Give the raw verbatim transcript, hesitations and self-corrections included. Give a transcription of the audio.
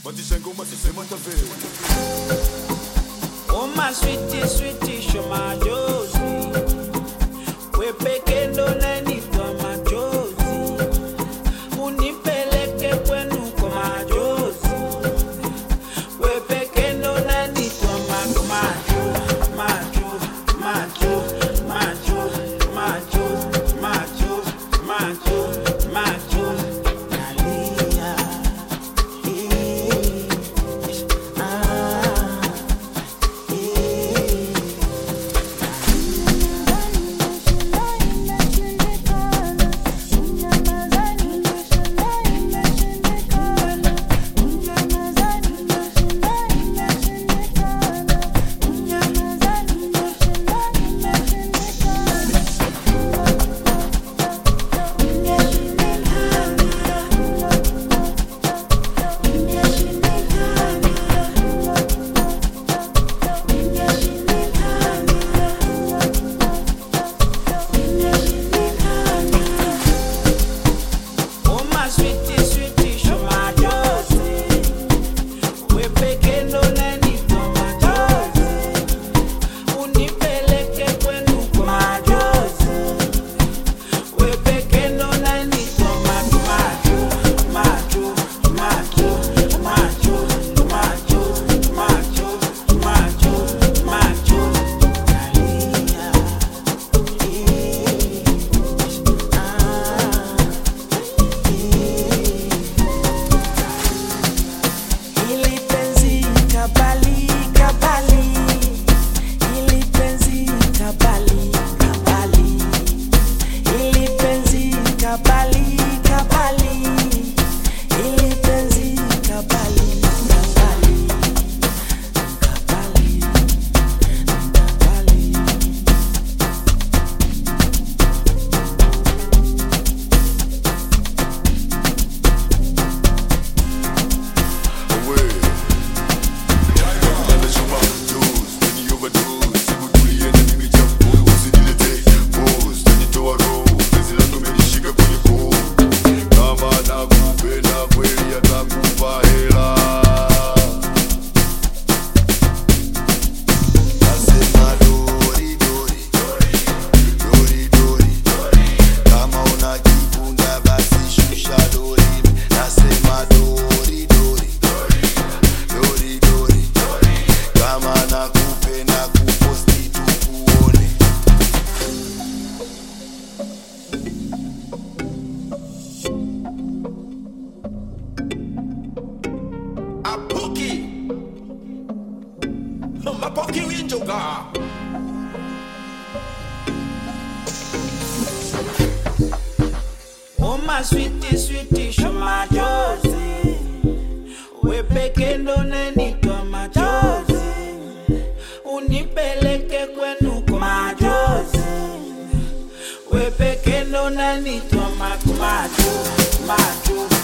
Oh my sweetie, sweetie, show my Josie. We pekendo na nito ma Josie. Unipeleke kwenu kwa ma Josie. We pekendo na nito ma ma ma ma ma ma ma ma ma Oh my sweetie, sweetie, show my Josie. We pekendo na nito ma Josie. Unipeleke kwenu kwa ma Josie. We pekendo na nito ma ma ma